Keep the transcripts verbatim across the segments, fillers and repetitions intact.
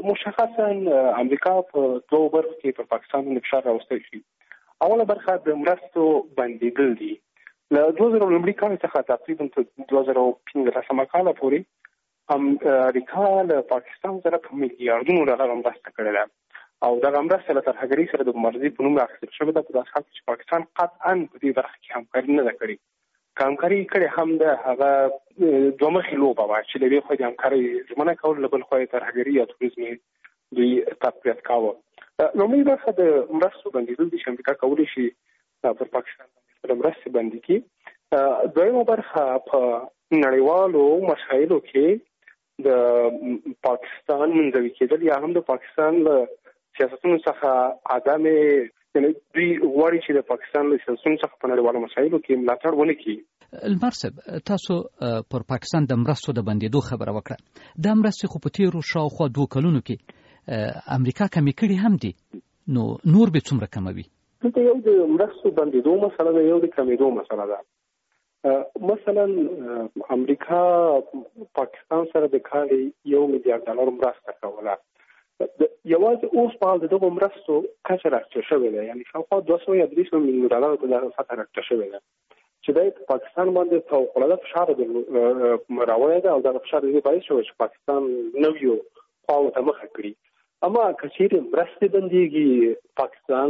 مشخصا امریکا په دوه برخو کې پر پاکستان باندې فشار راوستی شي. اوله برخه د مرستو بندیدل دي. له دوه زره لومړي کال څخه تقریبا تر دوه زره پنځلسمه کال پورې امریکا له پاکستان سره په میلیارډونو ډالر مرسته کړې ده او دغه مرسته له ترهګرۍ سره د مبارزې په نوم اخیستل شوې ده. په داسې حال کې چې پاکستان قطعا په دې برخه کې همکاري نه ده کړې. همکاري کړې هم ده هغه دوه مخې لوبه وه چې له یوې خوا د همکارۍ ژمنه کول، له بل خوا یې ترهګري یا تروریزم دوی تقویت کاوه. لومړۍ برخه د مرستو بندیدل دي چې امریکا کولی شي پر پاکستان باندې خپله مرستې بندي کړي. دویمه برخه په نړیوالو مسایلو کې د پاکستان منځوي کېدل یا هم د پاکستان له سیاستونو څخه عدم، یعنی دوی غواړي چې د پاکستان له سیاستونو څخه په نړیوالو مسایلو کې ملاتړ ونه کړي. لمر صاحب، تاسو پر پاکستان د مرستو د بندېدو خبره وکړه. دا مرستې خو په تېرو شاوخوا دوه کلونو کې امریکا کمې کړي هم دي، نو نور به څومره کموي؟ دلته یو د مرستو بندېدو مسله ده، یو د کمېدو مسله ده. مثلا امریکا پاکستان سره د کال یو میلیارډ ډالر مرسته کوله. یوازې اوس په حال د دغو مرستو کچه راکچه شوې ده، یعنې شاوخوا دوه سوه یا درې سوه میلیون ډالرو ته دغه سطحه راکچه شوې ده چې دا په پاکستان باندې فوق‌العاده فشار راوړی ده او دغه فشار دې باعث شوی چې پاکستان نویو خواو ته مخه کړي. اما که چیرې مرستې بندېږي، پاکستان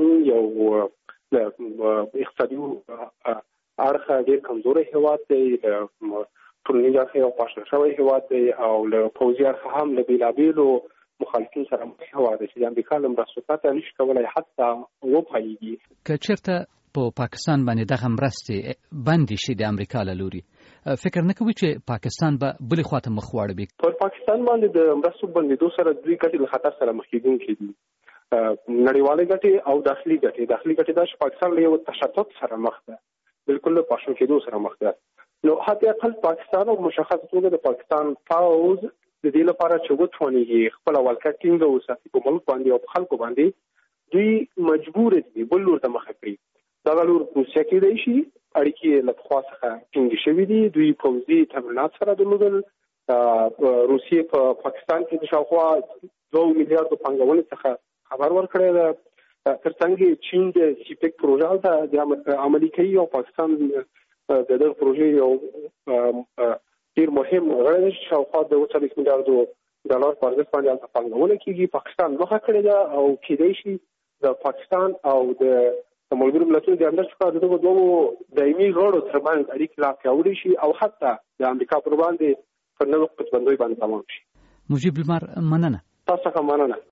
یو اقتصادي اړخه ډېر کمزوری هېواد دی، له ټولنیز اړخه یو پاشل شوی هېواد دی او له پوځي اړخه هم له بېلابېلو مخالفین سره مخ هېواد دی چې د امریکا له مرستو پرته نشي کولی حتی وپایېږي. که چېرته په پاکستان باندې دغه مرستې بندې شي د امریکا له لوري، فکر نه کوي چې پاکستان به بلې خواته مخ واړوي؟ پر پاکستان باندې د مرستو بندېدو سره دوی ګټې له خطر سره مخ کېدونکي دي. نړیوالې ګټې او داخلي ګټې. داخلي ګټې دا چې پاکستان له یو تشدد سره مخ ده، بالکل له پاشل کېدو سره مخ ده. نو حتی اقل پاکستان او مشخص توګه د پاکستان پوځ د دې لپاره چې وتوانېږي خپله ولکه ټینګه وساتي په ملک باندې او په خلکو باندې، دوی مجبور دي بل لور ته مخه کړي. دغه لور روسیه کېدای شي، اړیکې یې له پخوا څخه ټینګې شوي دي، دوی پوځي تمرینات سره درلودل. روسیې په پاکستان کې د شاوخوا دوه میلیارډو پانګونې څخه خبر ورکړی ده. تر څنګ چین د سیپیک پروژه هلته عملي کوي او پاکستان د دغه پروژې یو ډېر مهم غړی دی چې شاوخوا د اووه څلوېښت میلیارډو ډالر په ارزښت باندې هلته پانګونه کېږي. پاکستان مخه کړې ده او کېدای شي د پاکستان او د ملګرو ملتونو د اندر څخه د دغو دوو دایمي غړو ترمنځ اړیکې لا پیاوړې شي او حتی د امریکا پر باندې پر نوې قطبندۍ باندې تمام شي. مجیب لمر، مننه. تاسو څخه مننه.